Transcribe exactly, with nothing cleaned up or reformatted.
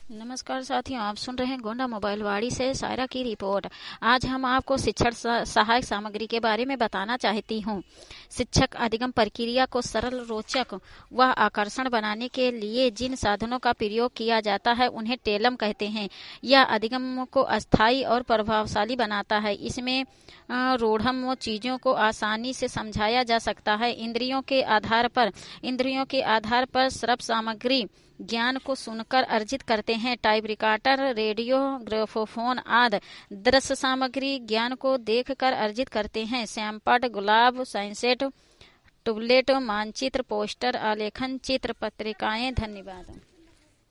नमस्कार साथियों, आप सुन रहे हैं गोंडा मोबाइल वाड़ी से सायरा की रिपोर्ट। आज हम आपको शिक्षण सहायक सामग्री के बारे में बताना चाहती हूँ। शिक्षक अधिगम प्रक्रिया को सरल, रोचक व आकर्षण बनाने के लिए जिन साधनों का प्रयोग किया जाता है उन्हें टेलम कहते हैं। यह अधिगम को अस्थायी और प्रभावशाली बनाता है। इसमें रूढ़म चीजों को आसानी से समझाया जा सकता है। इंद्रियों के आधार पर इंद्रियों के आधार पर श्रव्य सामग्री ज्ञान को सुनकर अर्जित करते हैं। टाइप रिकॉर्डर, रेडियो, ग्रामोफोन आदि दृश्य सामग्री ज्ञान को देखकर अर्जित करते हैं। सैमपट, गुलाब, सनसेट, टुबलेट, मानचित्र, पोस्टर, आलेखन चित्र, पत्रिकाएं। धन्यवाद।